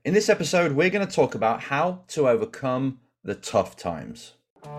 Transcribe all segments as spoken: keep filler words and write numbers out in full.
In this episode, we're going to talk about how to overcome the tough times.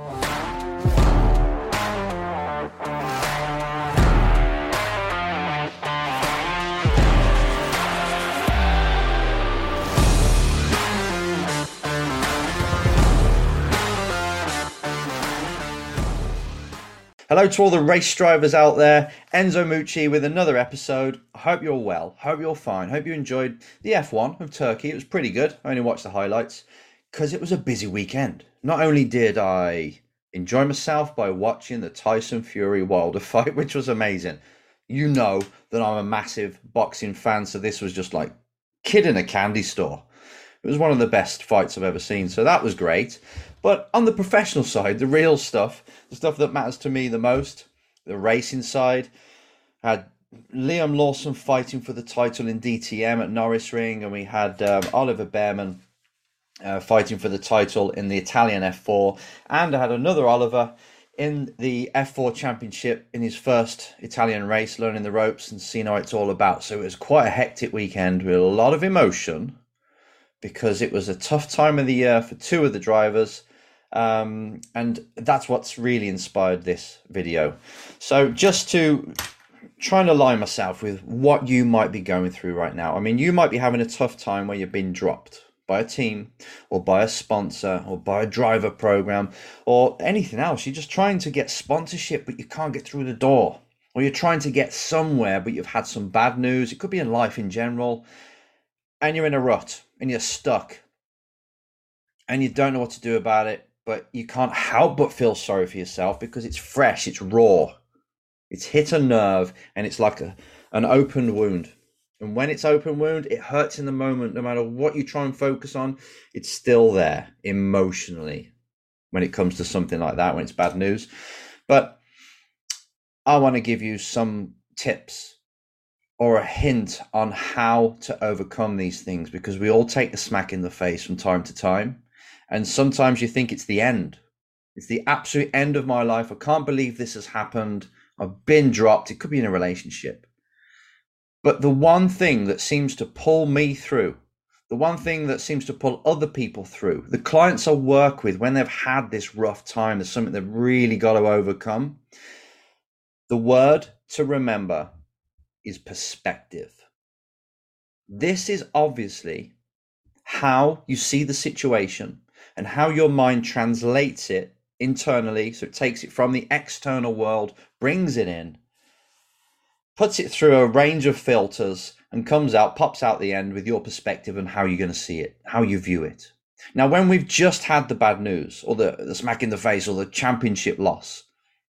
Hello to all the race drivers out there. Enzo Mucci with another episode. I hope you're well. Hope you're fine. Hope you enjoyed the F one of Turkey. It was pretty good. I only watched the highlights because it was a busy weekend. Not only did I enjoy myself by watching the Tyson Fury Wilder fight, which was amazing. You know that I'm a massive boxing fan, so this was just like kid in a candy store. It was one of the best fights I've ever seen, so that was great. But on the professional side, the real stuff, the stuff that matters to me the most, the racing side, I had Liam Lawson fighting for the title in D T M at Norris Ring, and we had um, Oliver Bearman uh, fighting for the title in the Italian F four, and I had another Oliver in the F four Championship in his first Italian race, learning the ropes and seeing how it's all about. So it was quite a hectic weekend with a lot of emotion, because it was a tough time of the year for two of the drivers. Um, and that's what's really inspired this video. So just to try and align myself with what you might be going through right now. I mean, you might be having a tough time where you've been dropped by a team or by a sponsor or by a driver program or anything else. You're just trying to get sponsorship, but you can't get through the door. Or you're trying to get somewhere, but you've had some bad news. It could be in life in general. And you're in a rut and you're stuck and you don't know what to do about it, but you can't help but feel sorry for yourself because it's fresh, it's raw, it's hit a nerve, and it's like a, an open wound. And when it's open wound, it hurts in the moment. No matter what you try and focus on, it's still there emotionally when it comes to something like that, when it's bad news. But I want to give you some tips or a hint on how to overcome these things, because we all take the smack in the face from time to time. And sometimes you think it's the end. It's the absolute end of my life. I can't believe this has happened. I've been dropped. It could be in a relationship. But the one thing that seems to pull me through, the one thing that seems to pull other people through, the clients I work with, when they've had this rough time, there's something they've really got to overcome. The word to remember is perspective. This is obviously how you see the situation and how your mind translates it internally. So it takes it from the external world, brings it in, puts it through a range of filters, and comes out, pops out the end with your perspective and how you're going to see it, how you view it. Now, when we've just had the bad news or the, the smack in the face or the championship loss,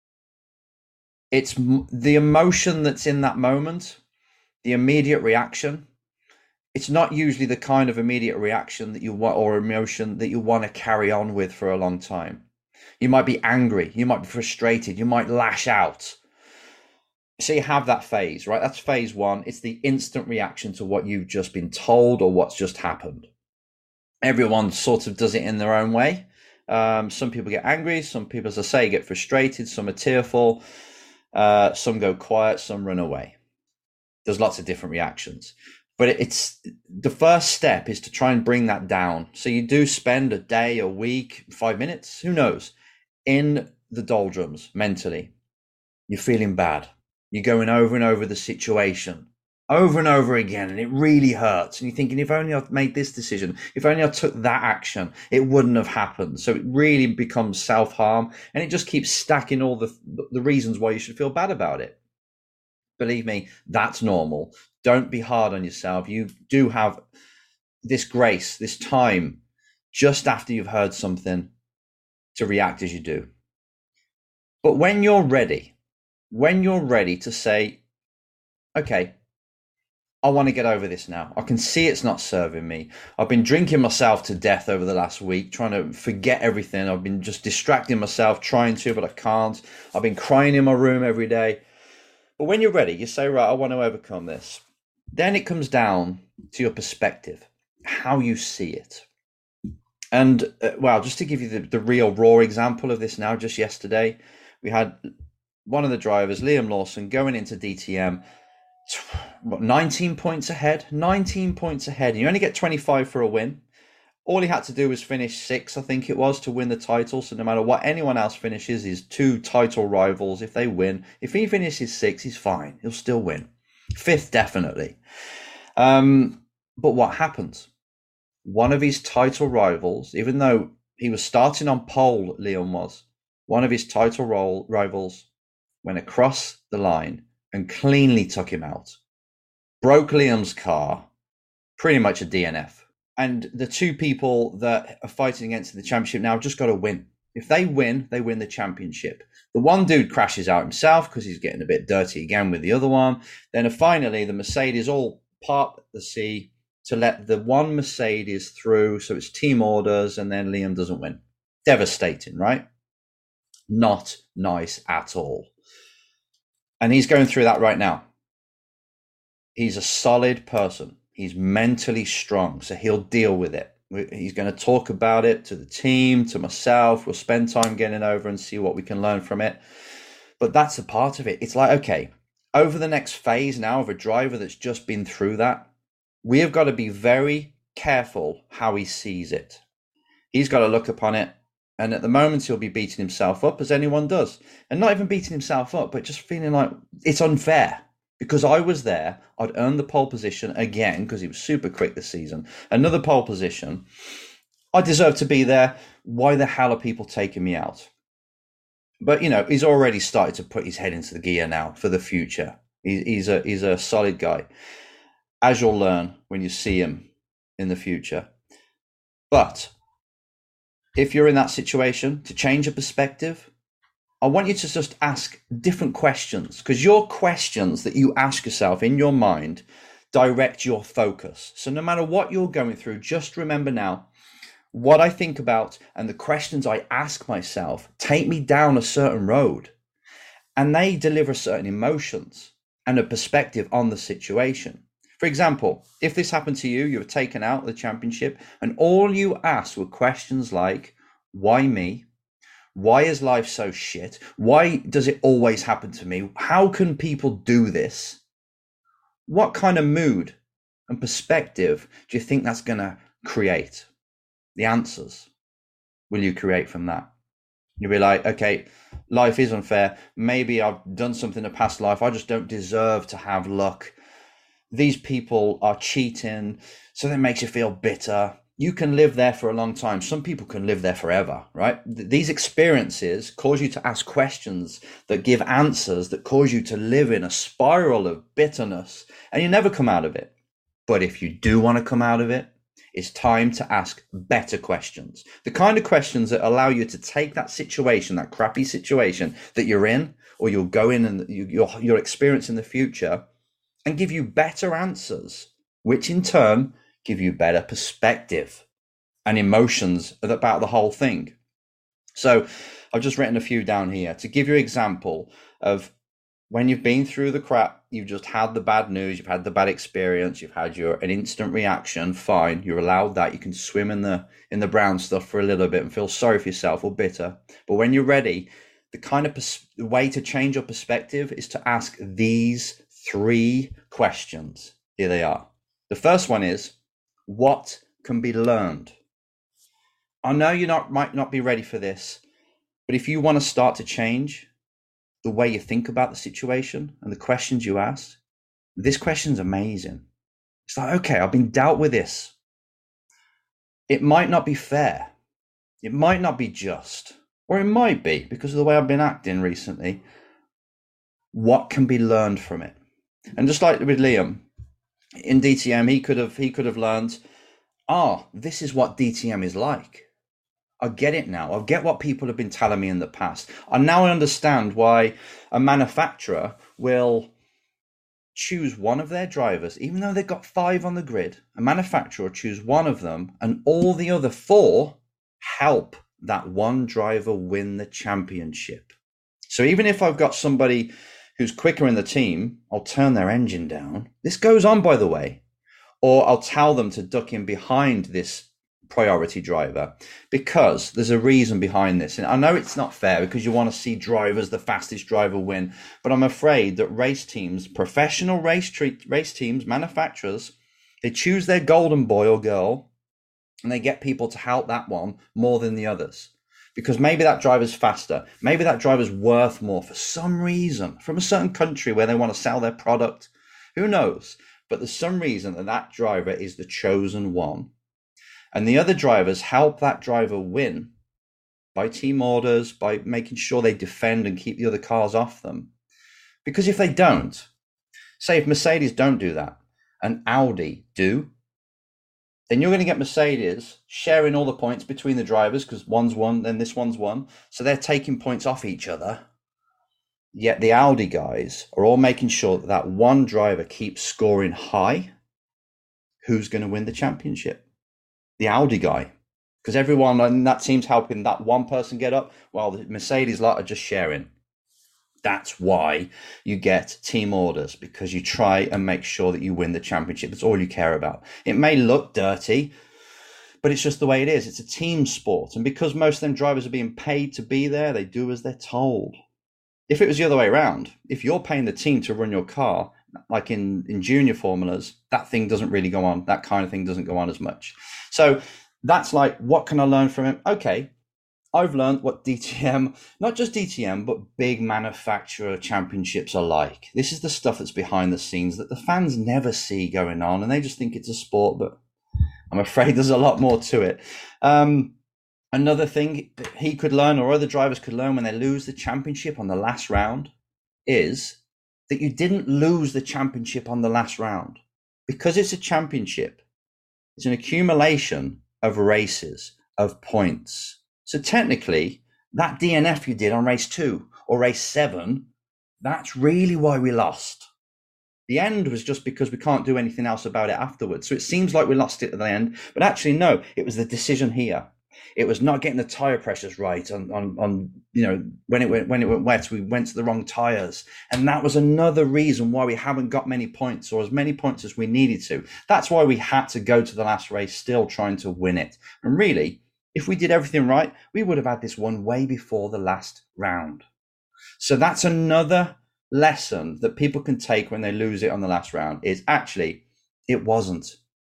it's the emotion that's in that moment, the immediate reaction. It's not usually the kind of immediate reaction that you want or emotion that you want to carry on with for a long time. You might be angry, you might be frustrated, you might lash out. So you have that phase, right? That's phase one. It's the instant reaction to what you've just been told or what's just happened. Everyone sort of does it in their own way. Um, some people get angry, some people, as I say, get frustrated, some are tearful. Uh, some go quiet, some run away. There's lots of different reactions. But it's the first step is to try and bring that down. So you do spend a day, a week, five minutes, who knows, in the doldrums mentally. You're feeling bad. You're going over and over the situation, over and over again, and it really hurts. And you're thinking, if only I'd made this decision, if only I took that action, it wouldn't have happened. So it really becomes self-harm, and it just keeps stacking all the, the reasons why you should feel bad about it. Believe me, that's normal. Don't be hard on yourself. You do have this grace, this time, just after you've heard something to react as you do. But when you're ready, when you're ready to say, okay, I want to get over this now. I can see it's not serving me. I've been drinking myself to death over the last week, trying to forget everything. I've been just distracting myself, trying to, but I can't. I've been crying in my room every day. But when you're ready, you say, right, I want to overcome this. Then it comes down to your perspective, how you see it. And, uh, well, just to give you the, the real raw example of this now, just yesterday, we had one of the drivers, Liam Lawson, going into D T M, what, nineteen points ahead, nineteen points ahead, and you only get twenty-five for a win. All he had to do was finish six, I think it was, to win the title. So no matter what anyone else finishes, his two title rivals, if they win, if he finishes six, he's fine. He'll still win. Fifth, definitely. Um, but what happens? One of his title rivals, even though he was starting on pole, Liam was, one of his title role, rivals went across the line and cleanly took him out. Broke Liam's car, pretty much a D N F. And the two people that are fighting against the championship now have just got to win. If they win, they win the championship. The one dude crashes out himself because he's getting a bit dirty again with the other one. Then finally, the Mercedes all part the sea to let the one Mercedes through. So it's team orders, and then Liam doesn't win. Devastating, right? Not nice at all. And he's going through that right now. He's a solid person. He's mentally strong, so he'll deal with it. He's going to talk about it to the team, to myself. We'll spend time getting over and see what we can learn from it. But that's a part of it. It's like, okay, over the next phase now of a driver that's just been through that, we have got to be very careful how he sees it. He's got to look upon it. And at the moment, he'll be beating himself up, as anyone does. And not even beating himself up, but just feeling like it's unfair. Because I was there, I'd earned the pole position again, because he was super quick this season. Another pole position. I deserve to be there. Why the hell are people taking me out? But, you know, he's already started to put his head into the gear now for the future. He, he's a he's a solid guy, as you'll learn when you see him in the future. But if you're in that situation, to change your perspective, I want you to just ask different questions, because your questions that you ask yourself in your mind direct your focus. So no matter what you're going through, just remember now, what I think about and the questions I ask myself take me down a certain road, and they deliver certain emotions and a perspective on the situation. For example, if this happened to you, you were taken out of the championship, and all you asked were questions like, why me? Why is life so shit? Why does it always happen to me? How can people do this? What kind of mood and perspective do you think that's going to create? The answers will you create from that? You'll be like, okay, life is unfair. Maybe I've done something in a past life. I just don't deserve to have luck. These people are cheating, so that makes you feel bitter. You can live there for a long time. Some people can live there forever, right? These experiences cause you to ask questions that give answers that cause you to live in a spiral of bitterness, and you never come out of it. But if you do want to come out of it, it's time to ask better questions. The kind of questions that allow you to take that situation, that crappy situation that you're in, or you'll go in and you'll, you'll experience in the future, and give you better answers, which in turn give you better perspective and emotions about the whole thing. So I've just written a few down here to give you an example of when you've been through the crap, you've just had the bad news, you've had the bad experience, you've had your an instant reaction, fine, you're allowed that. You can swim in the in the brown stuff for a little bit and feel sorry for yourself or bitter. But when you're ready, the kind of pers- the way to change your perspective is to ask these three questions. Here they are. The first one is, what can be learned? I know you not might not be ready for this, but if you want to start to change the way you think about the situation and the questions you ask, this question's amazing. It's like, okay, I've been dealt with this. It might not be fair. It might not be just, or it might be because of the way I've been acting recently. What can be learned from it? And just like with Liam, in D T M, he could have he could have learned, ah, this is what D T M is like. I get it now. I get what people have been telling me in the past. And now I understand why a manufacturer will choose one of their drivers, even though they've got five on the grid. A manufacturer will choose one of them, and all the other four help that one driver win the championship. So even if I've got somebody who's quicker in the team, I'll turn their engine down. This goes on, by the way. Or I'll tell them to duck in behind this priority driver, because there's a reason behind this. And I know it's not fair because you want to see drivers, the fastest driver win, but I'm afraid that race teams, professional race tre- race teams, manufacturers, they choose their golden boy or girl and they get people to help that one more than the others. Because maybe that driver's faster, maybe that driver's worth more for some reason, from a certain country where they want to sell their product. Who knows? But there's some reason that that driver is the chosen one. And the other drivers help that driver win by team orders, by making sure they defend and keep the other cars off them. Because if they don't, say if Mercedes don't do that and Audi do, then you're going to get Mercedes sharing all the points between the drivers because one's won, then this one's won. So they're taking points off each other. Yet the Audi guys are all making sure that that one driver keeps scoring high. Who's going to win the championship? The Audi guy, because everyone in that team's helping that one person get up while the Mercedes lot are just sharing. That's why you get team orders, because you try and make sure that you win the championship. It's all you care about. It may look dirty, but it's just the way it is. It's a team sport. And because most of them drivers are being paid to be there, they do as they're told. If it was the other way around, if you're paying the team to run your car, like in, in junior formulas, that thing doesn't really go on. That kind of thing doesn't go on as much. So that's like, what can I learn from him? Okay, I've learned what D T M, not just D T M, but big manufacturer championships are like. This is the stuff that's behind the scenes that the fans never see going on, and they just think it's a sport, but I'm afraid there's a lot more to it. Um, another thing he could learn, or other drivers could learn when they lose the championship on the last round, is that you didn't lose the championship on the last round. Because it's a championship, it's an accumulation of races, of points. So technically, that D N F you did on race two or race seven, that's really why we lost. The end was just because we can't do anything else about it afterwards. So it seems like we lost it at the end, but actually, no, it was the decision here. It was not getting the tire pressures right on, on, on, you know, when it went, when it went wet, we went to the wrong tires. And that was another reason why we haven't got many points, or as many points as we needed to. That's why we had to go to the last race still trying to win it. And really, if we did everything right, we would have had this one way before the last round. So that's another lesson that people can take when they lose it on the last round, is actually, it wasn't.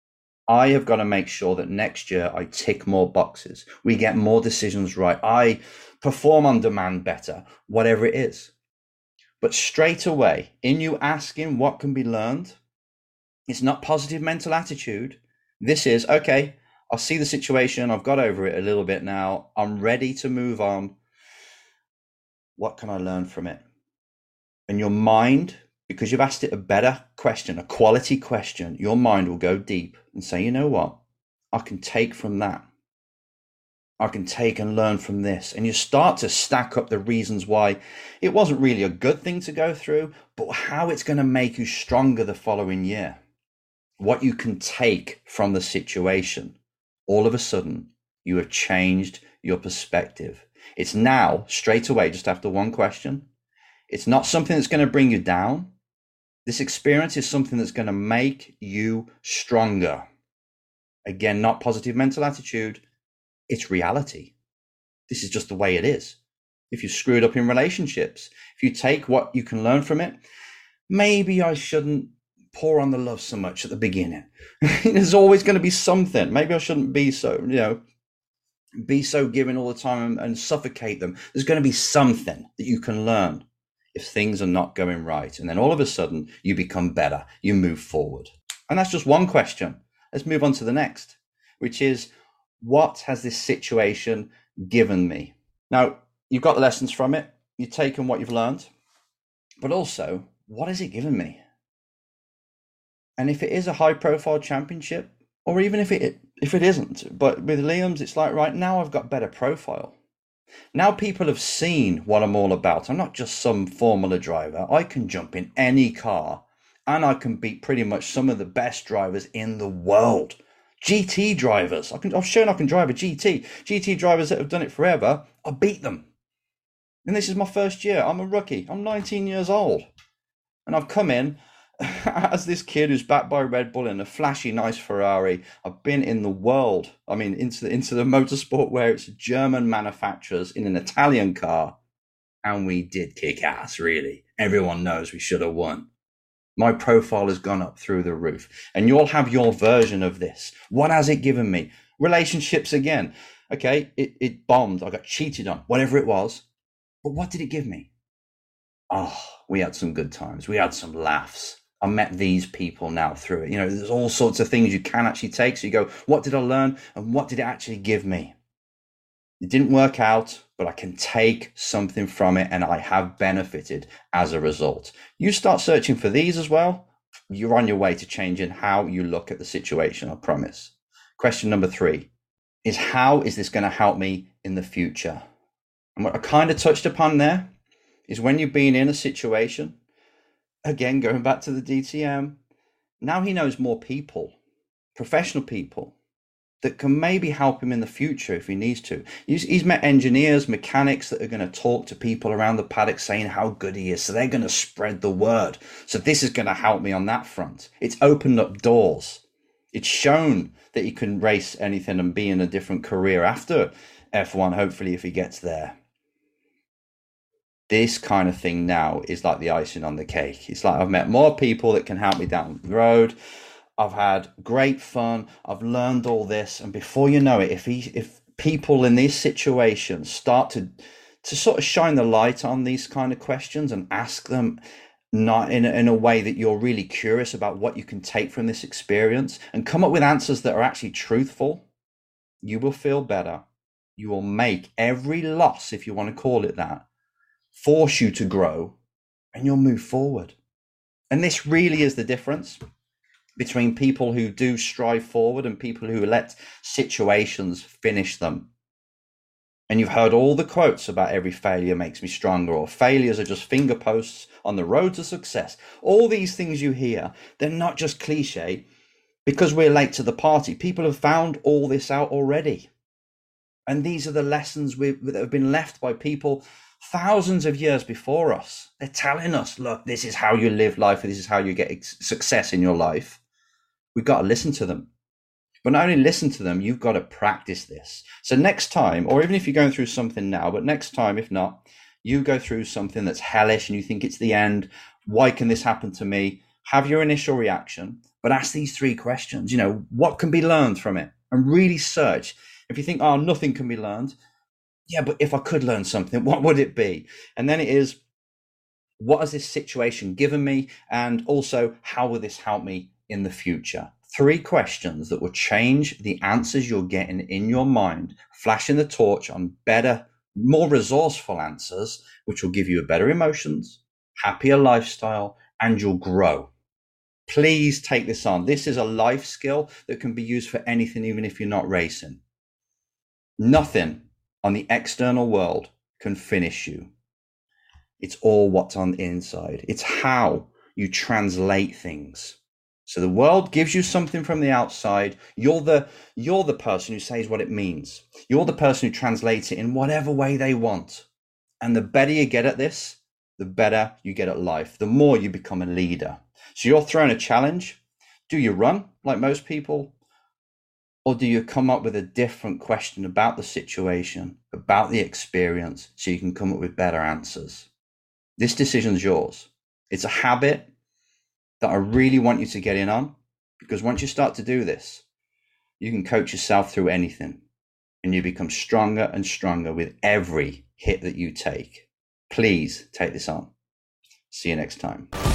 I have got to make sure that next year I tick more boxes. We get more decisions right. I perform on demand better, whatever it is. But straight away, in you asking what can be learned, it's not positive mental attitude. This is, okay, I see the situation. I've got over it a little bit now. I'm ready to move on. What can I learn from it? And your mind, because you've asked it a better question, a quality question, your mind will go deep and say, you know what? I can take from that. I can take and learn from this. And you start to stack up the reasons why it wasn't really a good thing to go through, but how it's going to make you stronger the following year. What you can take from the situation. All of a sudden, you have changed your perspective. It's now, straight away, just after one question, it's not something that's going to bring you down. This experience is something that's going to make you stronger. Again, not positive mental attitude. It's reality. This is just the way it is. If you screwed up in relationships, if you take what you can learn from it, maybe I shouldn't pour on the love so much at the beginning. There's always going to be something. Maybe I shouldn't be so, you know, be so giving all the time and, and suffocate them. There's going to be something that you can learn if things are not going right. And then all of a sudden you become better, you move forward. And that's just one question. Let's move on to the next, which is, what has this situation given me? Now, you've got the lessons from it. You've taken what you've learned, but also, what has it given me? And if it is a high profile championship, or even if it if it isn't, but with Liam's, it's like, right now I've got better profile. Now people have seen what I'm all about. I'm not just some Formula driver. I can jump in any car and I can beat pretty much some of the best drivers in the world. G T drivers. I can, I've shown I can drive a G T. G T drivers that have done it forever, I beat them. And this is my first year. I'm a rookie. I'm nineteen years old. And I've come in as this kid who's backed by Red Bull in a flashy, nice Ferrari, I've been in the world. I mean, into the, into the motorsport where it's German manufacturers in an Italian car. And we did kick ass, really. Everyone knows we should have won. My profile has gone up through the roof. And you'll have your version of this. What has it given me? Relationships again. Okay, it, it bombed. I got cheated on, whatever it was. But what did it give me? Oh, we had some good times. We had some laughs. I met these people now through it. You know, there's all sorts of things you can actually take. So you go, what did I learn? And what did it actually give me? It didn't work out, but I can take something from it and I have benefited as a result. You start searching for these as well. You're on your way to changing how you look at the situation, I promise. Question number three is, how is this going to help me in the future? And what I kind of touched upon there is, when you've been in a situation, again, going back to the D T M, now he knows more people, professional people, that can maybe help him in the future if he needs to. He's, he's met engineers, mechanics that are going to talk to people around the paddock saying how good he is. So they're going to spread the word. So this is going to help me on that front. It's opened up doors. It's shown that he can race anything and be in a different career after F one, hopefully, if he gets there. This kind of thing now is like the icing on the cake. It's like I've met more people that can help me down the road. I've had great fun. I've learned all this. And before you know it, if he, if people in these situations start to, to sort of shine the light on these kind of questions and ask them not in a, in a way that you're really curious about what you can take from this experience and come up with answers that are actually truthful, you will feel better. You will make every loss, if you want to call it that, force you to grow, and you'll move forward. And this really is the difference between people who do strive forward and people who let situations finish them. And you've heard all the quotes about every failure makes me stronger, or failures are just finger posts on the road to success. All these things you hear, they're not just cliche because we're late to the party. People have found all this out already. And these are the lessons we've, that have been left by people thousands of years before us. They're telling us, look, this is how you live life. This is how you get success in your life. We've got to listen to them. But not only listen to them, you've got to practice this. So next time, or even if you're going through something now, but next time, if not, you go through something that's hellish and you think it's the end. Why can this happen to me? Have your initial reaction, but ask these three questions. You know, what can be learned from it? And really search. If you think, oh, nothing can be learned. Yeah, but if I could learn something, what would it be? And then it is, what has this situation given me? And also, how will this help me in the future? Three questions that will change the answers you're getting in your mind, flashing the torch on better, more resourceful answers, which will give you a better emotions, happier lifestyle, and you'll grow. Please take this on. This is a life skill that can be used for anything, even if you're not racing. Nothing on the external world can finish you. It's all what's on the inside. It's how you translate things. So the world gives you something from the outside. You're the, you're the person who says what it means. You're the person who translates it in whatever way they want. And the better you get at this, the better you get at life, the more you become a leader. So you're thrown a challenge. Do you run like most people? Or do you come up with a different question about the situation, about the experience, so you can come up with better answers? This decision's yours. It's a habit that I really want you to get in on, because once you start to do this, you can coach yourself through anything and you become stronger and stronger with every hit that you take. Please take this on. See you next time.